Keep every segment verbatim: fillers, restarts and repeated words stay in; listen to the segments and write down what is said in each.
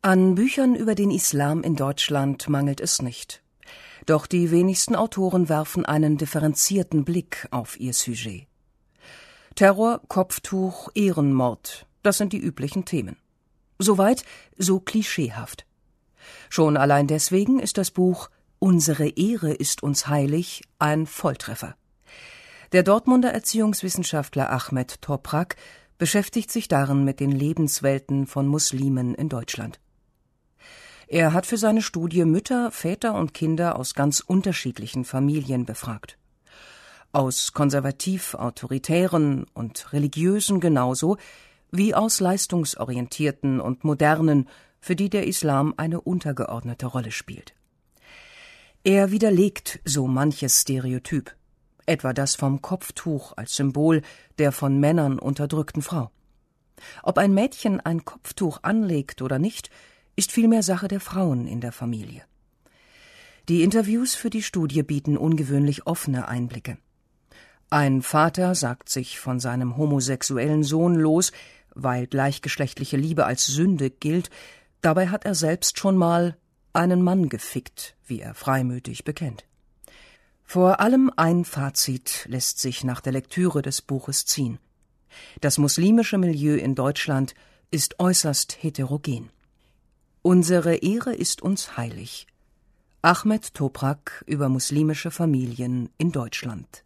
An Büchern über den Islam in Deutschland mangelt es nicht. Doch die wenigsten Autoren werfen einen differenzierten Blick auf ihr Sujet. Terror, Kopftuch, Ehrenmord, das sind die üblichen Themen. Soweit, so klischeehaft. Schon allein deswegen ist das Buch »Unsere Ehre ist uns heilig« ein Volltreffer. Der Dortmunder Erziehungswissenschaftler Ahmet Toprak beschäftigt sich darin mit den Lebenswelten von Muslimen in Deutschland. Er hat für seine Studie Mütter, Väter und Kinder aus ganz unterschiedlichen Familien befragt. Aus konservativ-autoritären und religiösen genauso, wie aus leistungsorientierten und modernen, für die der Islam eine untergeordnete Rolle spielt. Er widerlegt so manches Stereotyp, etwa das vom Kopftuch als Symbol der von Männern unterdrückten Frau. Ob ein Mädchen ein Kopftuch anlegt oder nicht, ist vielmehr Sache der Frauen in der Familie. Die Interviews für die Studie bieten ungewöhnlich offene Einblicke. Ein Vater sagt sich von seinem homosexuellen Sohn los, weil gleichgeschlechtliche Liebe als Sünde gilt. Dabei hat er selbst schon mal einen Mann gefickt, wie er freimütig bekennt. Vor allem ein Fazit lässt sich nach der Lektüre des Buches ziehen. Das muslimische Milieu in Deutschland ist äußerst heterogen. Unsere Ehre ist uns heilig. Ahmet Toprak über muslimische Familien in Deutschland.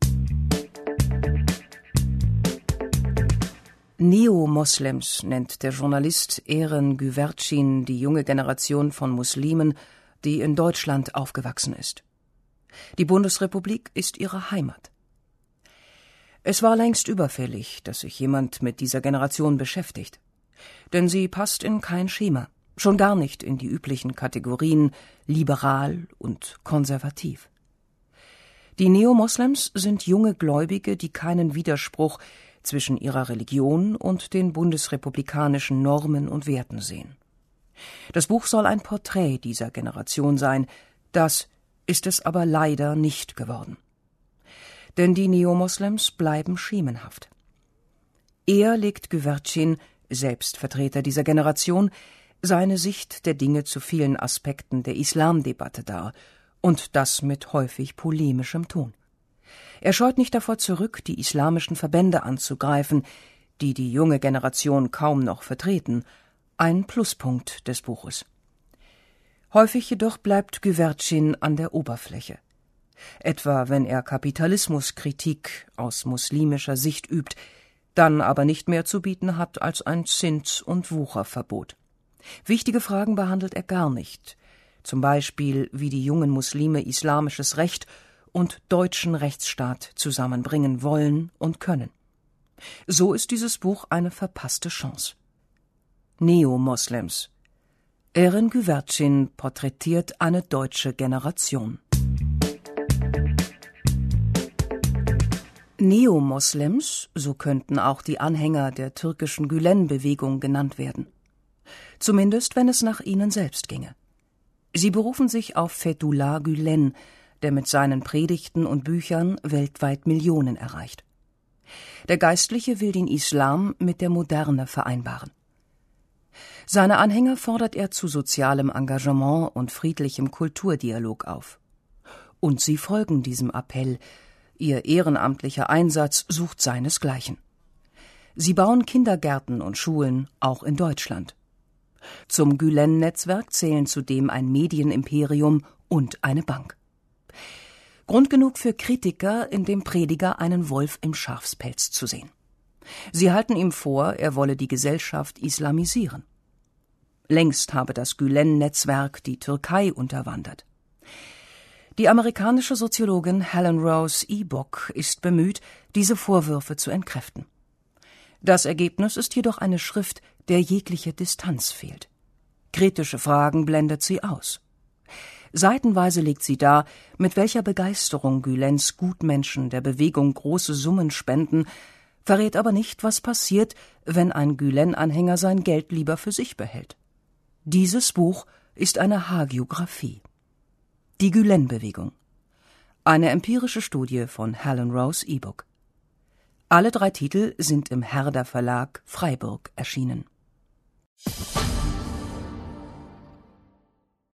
Neo-Moslems nennt der Journalist Eren Güvercin die junge Generation von Muslimen, die in Deutschland aufgewachsen ist. Die Bundesrepublik ist ihre Heimat. Es war längst überfällig, dass sich jemand mit dieser Generation beschäftigt. Denn sie passt in kein Schema, schon gar nicht in die üblichen Kategorien liberal und konservativ. Die Neo-Moslems sind junge Gläubige, die keinen Widerspruch zwischen ihrer Religion und den bundesrepublikanischen Normen und Werten sehen. Das Buch soll ein Porträt dieser Generation sein, das ist es aber leider nicht geworden. Denn die Neo-Moslems bleiben schemenhaft. Eher legt Güvercin, selbst Vertreter dieser Generation, seine Sicht der Dinge zu vielen Aspekten der Islamdebatte dar, und das mit häufig polemischem Ton. Er scheut nicht davor zurück, die islamischen Verbände anzugreifen, die die junge Generation kaum noch vertreten, ein Pluspunkt des Buches. Häufig jedoch bleibt Güvercin an der Oberfläche. Etwa wenn er Kapitalismuskritik aus muslimischer Sicht übt, dann aber nicht mehr zu bieten hat als ein Zins- und Wucherverbot. Wichtige Fragen behandelt er gar nicht, zum Beispiel wie die jungen Muslime islamisches Recht und deutschen Rechtsstaat zusammenbringen wollen und können. So ist dieses Buch eine verpasste Chance. Neo-Moslems. Eren Güvercin porträtiert eine deutsche Generation. Neo-Moslems, so könnten auch die Anhänger der türkischen Gülen-Bewegung genannt werden. Zumindest, wenn es nach ihnen selbst ginge. Sie berufen sich auf Fethullah Gülen, der mit seinen Predigten und Büchern weltweit Millionen erreicht. Der Geistliche will den Islam mit der Moderne vereinbaren. Seine Anhänger fordert er zu sozialem Engagement und friedlichem Kulturdialog auf. Und sie folgen diesem Appell. Ihr ehrenamtlicher Einsatz sucht seinesgleichen. Sie bauen Kindergärten und Schulen, auch in Deutschland. Zum Gülen-Netzwerk zählen zudem ein Medienimperium und eine Bank. Grund genug für Kritiker, in dem Prediger einen Wolf im Schafspelz zu sehen. Sie halten ihm vor, er wolle die Gesellschaft islamisieren. Längst habe das Gülen-Netzwerk die Türkei unterwandert. Die amerikanische Soziologin Helen Rose Ebock ist bemüht, diese Vorwürfe zu entkräften. Das Ergebnis ist jedoch eine Schrift, der jegliche Distanz fehlt. Kritische Fragen blendet sie aus. Seitenweise legt sie dar, mit welcher Begeisterung Gülens Gutmenschen der Bewegung große Summen spenden, verrät aber nicht, was passiert, wenn ein Gülen-Anhänger sein Geld lieber für sich behält. Dieses Buch ist eine Hagiographie. Die Gülen-Bewegung. Eine empirische Studie von Helen Rose Ebock. Alle drei Titel sind im Herder Verlag Freiburg erschienen.